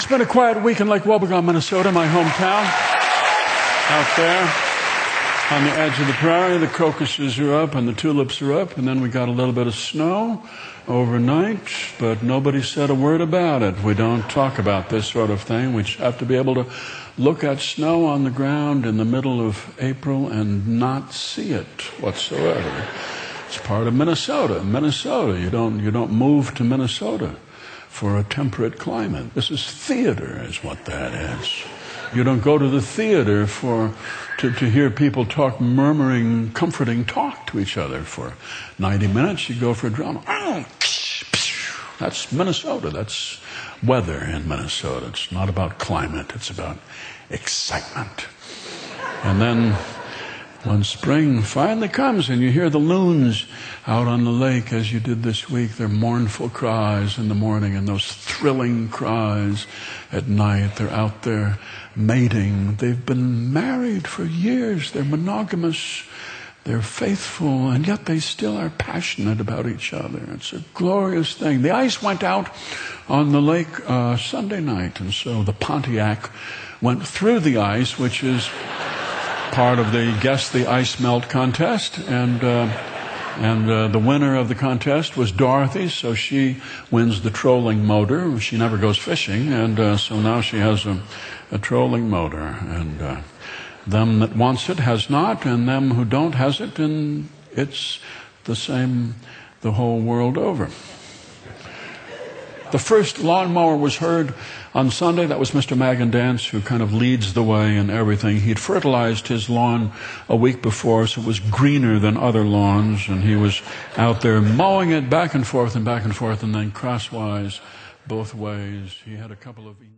It's been a quiet week in Lake Wobegon, Minnesota, my hometown. Out there on the edge of the prairie, the crocuses are up and the tulips are up, and then we got a little bit of snow overnight, but nobody said a word about it. We don't talk about this sort of thing. We have to be able to look at snow on the ground in the middle of April and not see it whatsoever. It's part of Minnesota. You don't move to Minnesota for a temperate climate. This is theater, is what that is. You don't go to the theater to hear people talk murmuring, comforting talk to each other for 90 minutes. You go for drama. That's Minnesota. That's weather in Minnesota. It's not about climate. It's about excitement. And then when spring finally comes and you hear the loons out on the lake as you did this week, their mournful cries in the morning and those thrilling cries at night. They're out there mating. They've been married for years. They're monogamous. They're faithful, and yet they still are passionate about each other. It's a glorious thing. The ice went out on the lake Sunday night, and so the Pontiac went through the ice, which is part of the Guess the Ice Melt contest, and the winner of the contest was Dorothy, so she wins the trolling motor. She never goes fishing, and so now she has a trolling motor, and them that wants it has not, and them who don't has it, and it's the same the whole world over. The first lawnmower was heard on Sunday. That was Mr. Magandance, who kind of leads the way in everything. He'd fertilized his lawn a week before, so it was greener than other lawns, and he was out there mowing it back and forth, and then crosswise both ways. He had a couple of